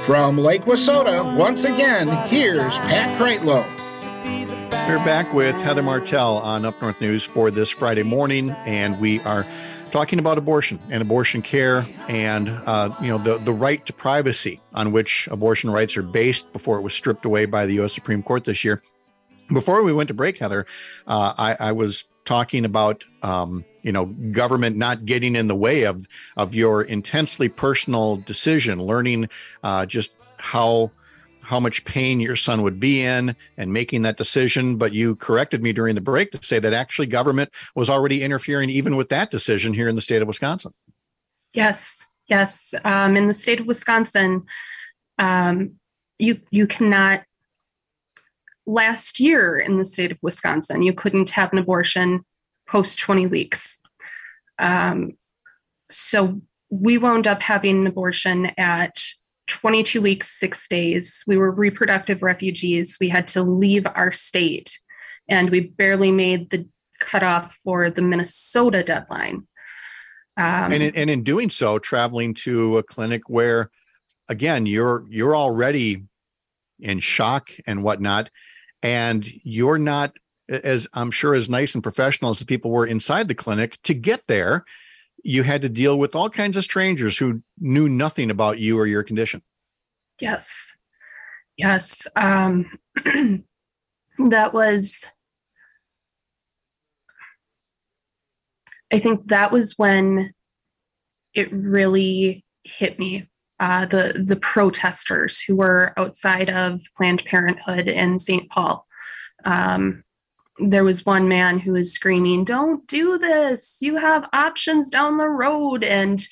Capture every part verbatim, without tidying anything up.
From Lake Wissota, once again, here's Pat Kreitlow. We're back with Heather Martell on Up North News for this Friday morning, and we are talking about abortion and abortion care and, uh, you know, the, the right to privacy on which abortion rights are based before it was stripped away by the U S Supreme Court this year. Before we went to break, Heather, uh, I, I was talking about, um, you know, government not getting in the way of of your intensely personal decision, learning uh, just how how much pain your son would be in and making that decision. But you corrected me during the break to say that actually government was already interfering even with that decision here in the state of Wisconsin. Yes, yes. Um, in the state of Wisconsin, um, you you cannot. Last year in the state of Wisconsin, you couldn't have an abortion post twenty weeks. Um, so we wound up having an abortion at twenty-two weeks, six days. We were reproductive refugees. We had to leave our state, and we barely made the cutoff for the Minnesota deadline. Um, and, in, and in doing so, traveling to a clinic where, again, you're you're already in shock and whatnot, and you're not, as I'm sure, as nice and professional as the people were inside the clinic. To get there, you had to deal with all kinds of strangers who knew nothing about you or your condition. Yes. Yes. Um, that was, I think that was when it really hit me. Uh, the the protesters who were outside of Planned Parenthood in Saint Paul. Um, there was one man who was screaming, "Don't do this. You have options down the road." And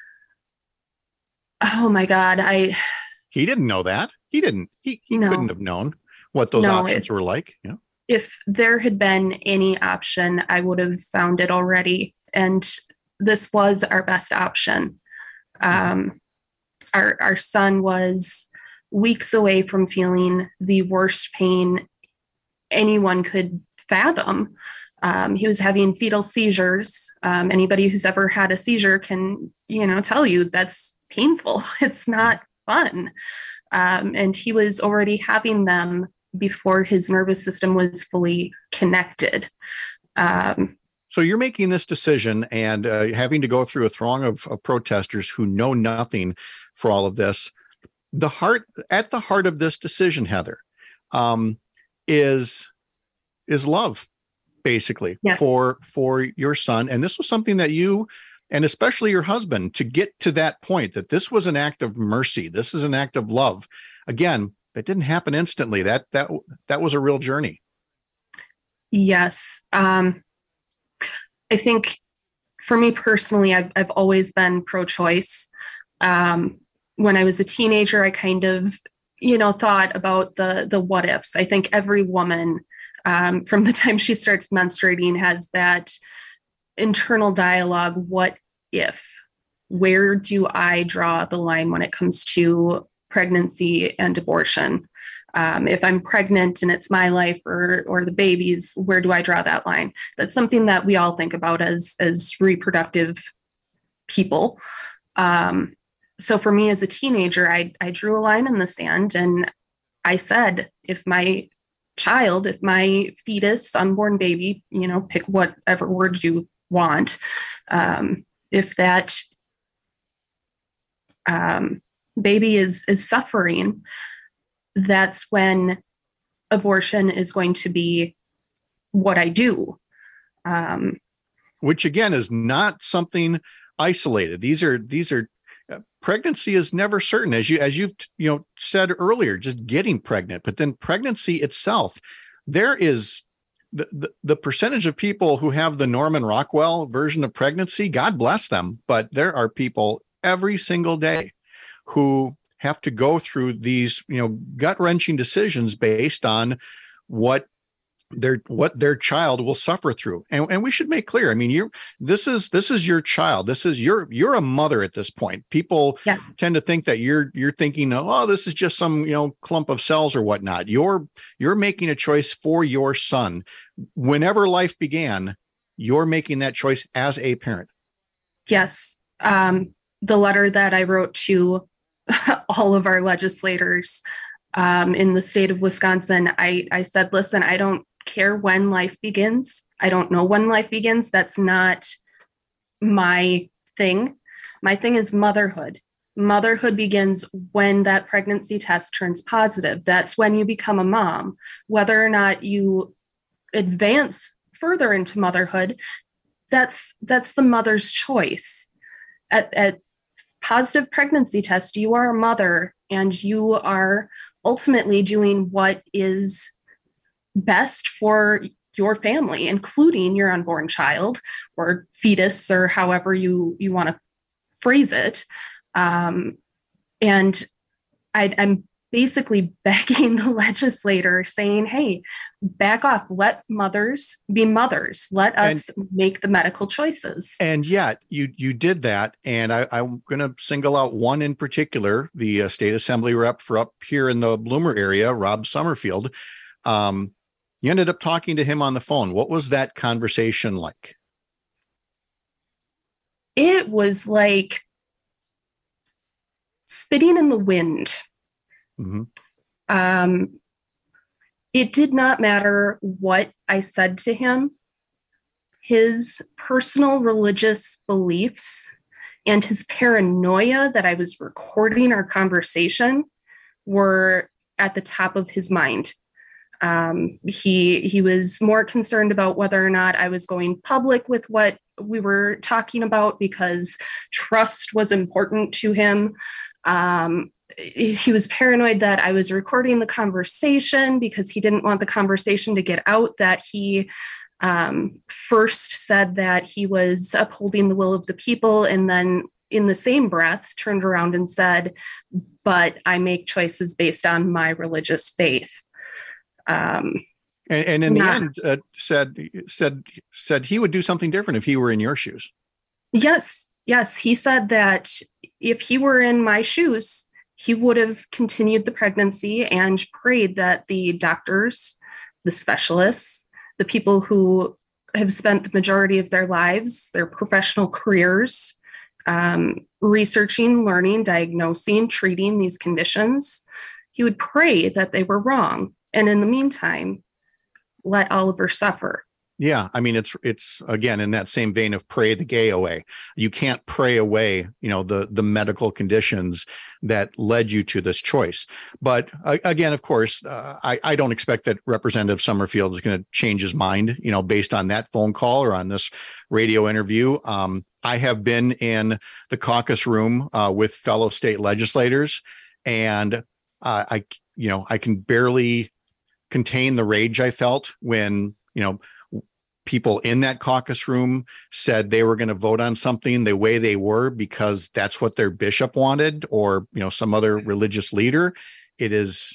oh my God, I. He didn't know that. He didn't. He, he no. couldn't have known what those no, options it, were like. Yeah. If there had been any option, I would have found it already. And this was our best option. Um, Our, our son was weeks away from feeling the worst pain anyone could fathom. Um, he was having fetal seizures. Um, anybody who's ever had a seizure can, you know, tell you that's painful. It's not fun. Um, and he was already having them before his nervous system was fully connected. Um, So you're making this decision and uh, having to go through a throng of, of protesters who know nothing for all of this. The heart at the heart of this decision, Heather, um, is is love, basically, yeah. for for your son. And this was something that you, and especially your husband, to get to that point that this was an act of mercy. This is an act of love. Again, that didn't happen instantly. That that that was a real journey. Yes. Um, I think for me personally, I've I've always been pro-choice. Um, when I was a teenager, I kind of, you know, thought about the the what ifs. I think every woman, um, from the time she starts menstruating, has that internal dialogue. What if? Where do I draw the line when it comes to pregnancy and abortion? Um, if I'm pregnant and it's my life or or the baby's, where do I draw that line? That's something that we all think about as as reproductive people. Um, so for me as a teenager, I I drew a line in the sand and I said, if my child, if my fetus, unborn baby, you know, pick whatever word you want, um, if that um, baby is is suffering, that's when abortion is going to be what I do. Um, Which again is not something isolated. These are these are uh, pregnancy is never certain, as you as you've you know said earlier. Just getting pregnant, but then pregnancy itself, there is the, the the percentage of people who have the Norman Rockwell version of pregnancy. God bless them, but there are people every single day who have to go through these, you know, gut-wrenching decisions based on what their what their child will suffer through. And, and we should make clear, I mean, you this is this is your child. This is you're you're a mother at this point. People yeah. tend to think that you're you're thinking, oh, this is just some, you know, clump of cells or whatnot. You're you're making a choice for your son. Whenever life began, you're making that choice as a parent. Yes. Um, the letter that I wrote to all of our legislators um, in the state of Wisconsin. I, I said, listen, I don't care when life begins. I don't know when life begins. That's not my thing. My thing is motherhood. Motherhood begins when that pregnancy test turns positive. That's when you become a mom. Whether or not you advance further into motherhood, that's that's the mother's choice. At, at positive pregnancy test, you are a mother and you are ultimately doing what is best for your family, including your unborn child or fetus, or however you, you want to phrase it. Um, and I, I'm basically begging the legislator, saying, hey, back off, let mothers be mothers, let us and, make the medical choices. And yet you you did that. And I, I'm going to single out one in particular, the uh, state assembly rep for up here in the Bloomer area, Rob Summerfield. Um, you ended up talking to him on the phone. What was that conversation like? It was like spitting in the wind. Mm-hmm. Um, it did not matter what I said to him. His personal religious beliefs and his paranoia that I was recording our conversation were at the top of his mind. Um, he he was more concerned about whether or not I was going public with what we were talking about, because trust was important to him. Um, he was paranoid that I was recording the conversation because he didn't want the conversation to get out, that he um, first said that he was upholding the will of the people, and then in the same breath turned around and said, but I make choices based on my religious faith. Um, and, and in not, the end, uh, said said said he would do something different if he were in your shoes. Yes, yes, he said that if he were in my shoes, he would have continued the pregnancy and prayed that the doctors, the specialists, the people who have spent the majority of their lives, their professional careers, um, researching, learning, diagnosing, treating these conditions, he would pray that they were wrong. And in the meantime, let Oliver suffer. Yeah. I mean, it's, it's again, in that same vein of pray the gay away. You can't pray away, you know, the, the medical conditions that led you to this choice. But uh, again, of course, uh, I, I don't expect that Representative Summerfield is going to change his mind, you know, based on that phone call or on this radio interview. Um, I have been in the caucus room uh, with fellow state legislators, and uh, I, you know, I can barely contain the rage I felt when, you know, people in that caucus room said they were going to vote on something the way they were because that's what their bishop wanted, or, you know, some other religious leader. It is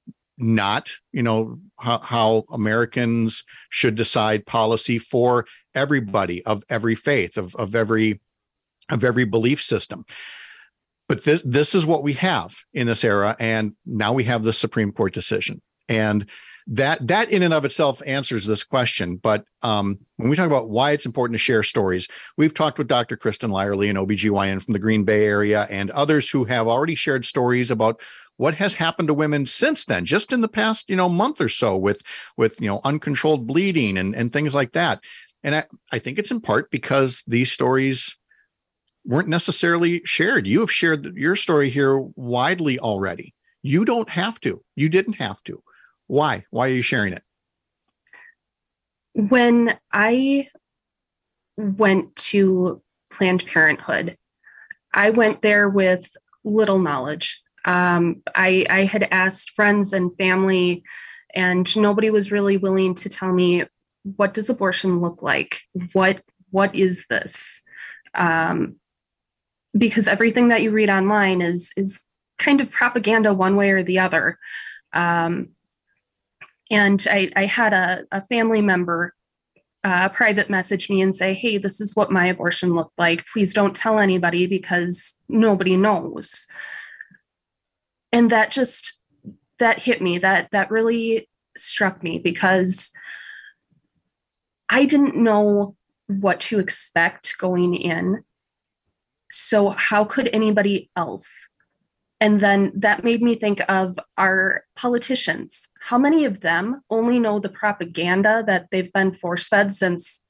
not, you know, how, how Americans should decide policy for everybody of every faith, of, of every, of every belief system. But this, this is what we have in this era. And now we have the Supreme Court decision. And that that in and of itself answers this question. But um, when we talk about why it's important to share stories, we've talked with Doctor Kristen Lyerly, an O B G Y N from the Green Bay area, and others who have already shared stories about what has happened to women since then, just in the past, you know, month or so, with with, you know, uncontrolled bleeding and, and things like that. And I, I think it's in part because these stories weren't necessarily shared. You have shared your story here widely already. You don't have to. You didn't have to. Why? Why are you sharing it? When I went to Planned Parenthood, I went there with little knowledge. Um, I, I had asked friends and family, and nobody was really willing to tell me, what does abortion look like? What what is this? Um, because everything that you read online is is kind of propaganda one way or the other. Um, And I, I had a, a family member uh, private message me and say, hey, this is what my abortion looked like. Please don't tell anybody because nobody knows. And that just, that hit me. That, that really struck me because I didn't know what to expect going in. So how could anybody else And then that made me think of our politicians. How many of them only know the propaganda that they've been force-fed since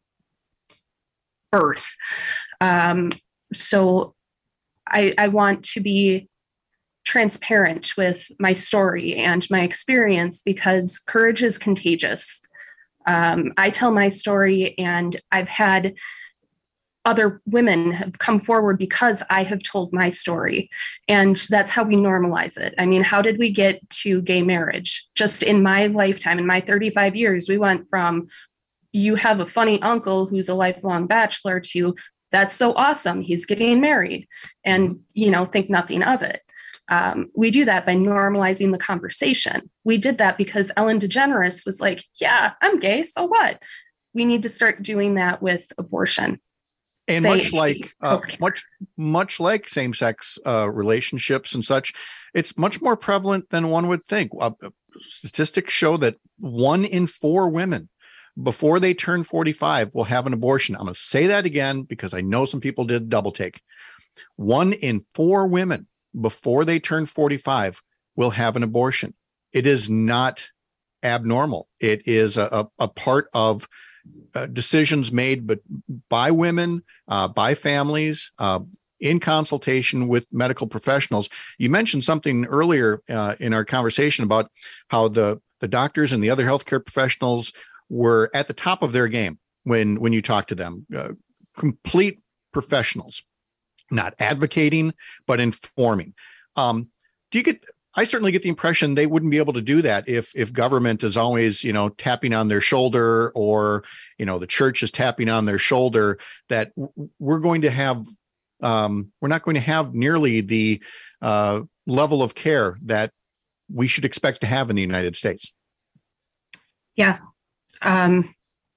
birth? Um, so I, I want to be transparent with my story and my experience because courage is contagious. Um, I tell my story, and I've had other women have come forward because I have told my story. And that's how we normalize it. I mean, how did we get to gay marriage? Just in my lifetime, in my thirty-five years, we went from you have a funny uncle who's a lifelong bachelor to that's so awesome, he's getting married, and, you know, think nothing of it. Um, we do that by normalizing the conversation. We did that because Ellen DeGeneres was like, yeah, I'm gay, so what? We need to start doing that with abortion. And Say, much like uh, much much like same-sex uh, relationships and such, it's much more prevalent than one would think. Uh, statistics show that one in four women before they turn forty-five will have an abortion. I'm going to say that again because I know some people did double take. One in four women before they turn forty-five will have an abortion. It is not abnormal. It is a, a, a part of Uh, decisions made but by women, uh, by families, uh, in consultation with medical professionals. You mentioned something earlier uh, in our conversation about how the, the doctors and the other healthcare professionals were at the top of their game when, when you talk to them. Uh, complete professionals, not advocating, but informing. Um, do you get... I certainly get the impression they wouldn't be able to do that if if government is always, you know, tapping on their shoulder, or, you know, the church is tapping on their shoulder, that we're going to have, um, we're not going to have nearly the uh, level of care that we should expect to have in the United States. Yeah. Um,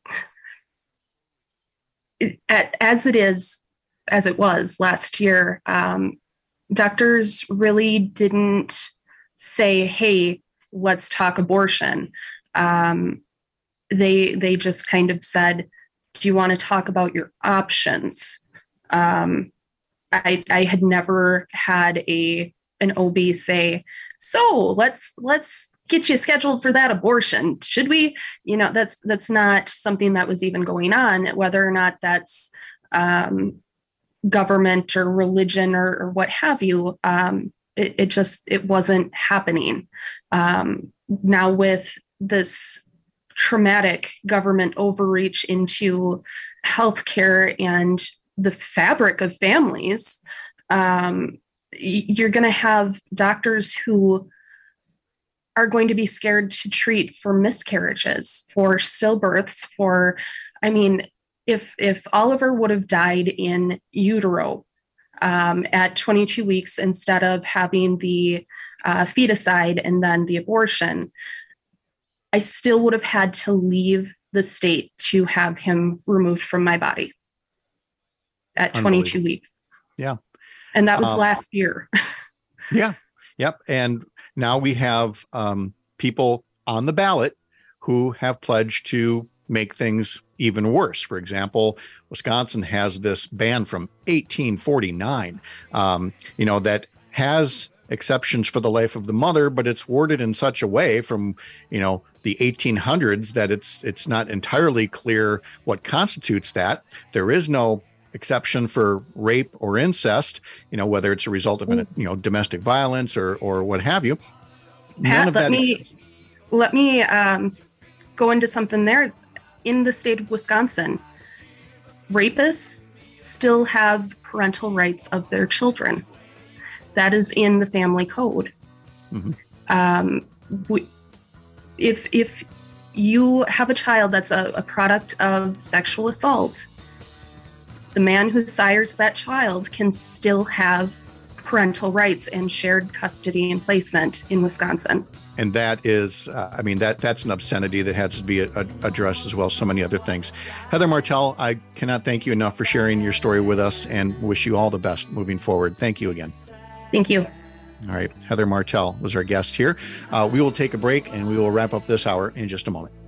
it, as it is, as it was last year, um, doctors really didn't say, hey, let's talk abortion. Um, they they just kind of said, do you want to talk about your options? Um, I I had never had a an O B say, so let's let's get you scheduled for that abortion. Should we? You know, that's that's not something that was even going on. Whether or not that's um, government or religion or, or what have you, um, it, it just, it wasn't happening. Um, now with this traumatic government overreach into healthcare and the fabric of families, um, you're going to have doctors who are going to be scared to treat for miscarriages, for stillbirths, for, I mean, If if Oliver would have died in utero um, at twenty-two weeks instead of having the uh, feticide and then the abortion, I still would have had to leave the state to have him removed from my body at twenty-two weeks. Yeah. And that was um, last year. Yeah. Yep. And now we have um, people on the ballot who have pledged to make things even worse. For example, Wisconsin has this ban from eighteen forty-nine, um, you know, that has exceptions for the life of the mother, but it's worded in such a way from, you know, the eighteen hundreds that it's it's not entirely clear what constitutes that. There is no exception for rape or incest, you know, whether it's a result of, an, you know, domestic violence or or what have you. Pat, None of let that me exists. let me um, go into something there. In the state of Wisconsin, rapists still have parental rights of their children. That is in the family code. Mm-hmm. Um, we, if if you have a child that's a, a product of sexual assault, the man who sires that child can still have parental rights and shared custody and placement in Wisconsin. And that is, uh, I mean, that that's an obscenity that has to be a, a, addressed as well as so many other things. Heather Martell, I cannot thank you enough for sharing your story with us and wish you all the best moving forward. Thank you again. Thank you. All right. Heather Martell was our guest here. Uh, we will take a break and we will wrap up this hour in just a moment.